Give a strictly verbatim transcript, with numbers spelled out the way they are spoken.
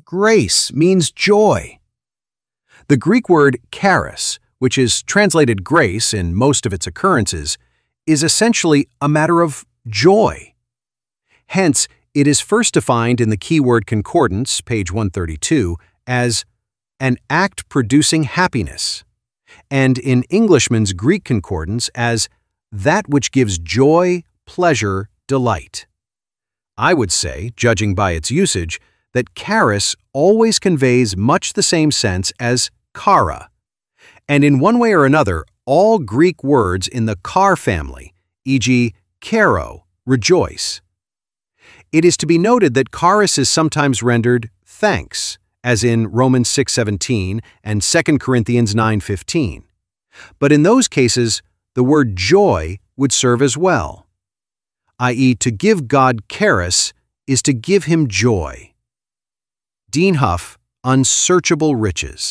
grace means joy. The Greek word charis, which is translated grace in most of its occurrences, is essentially a matter of joy. Hence, it is first defined in the Keyword Concordance, page one thirty-two, as an act producing happiness, and in Englishman's Greek Concordance as that which gives joy, pleasure, delight. I would say, judging by its usage, that charis always conveys much the same sense as chara, and in one way or another, all Greek words in the char family, for example, charo, rejoice. It is to be noted that charis is sometimes rendered thanks, as in Romans six seventeen and Second Corinthians nine fifteen. But in those cases, the word joy would serve as well, that is, to give God charis is to give him joy. Dean Huff, Unsearchable Riches.